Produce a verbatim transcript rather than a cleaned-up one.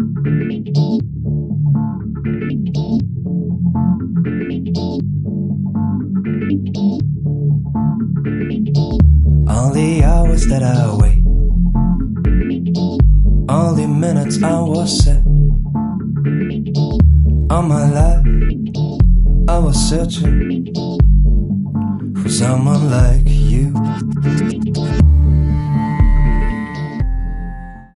All the hours that I wait, all the minutes I was set. All my life I was searching for someone like you.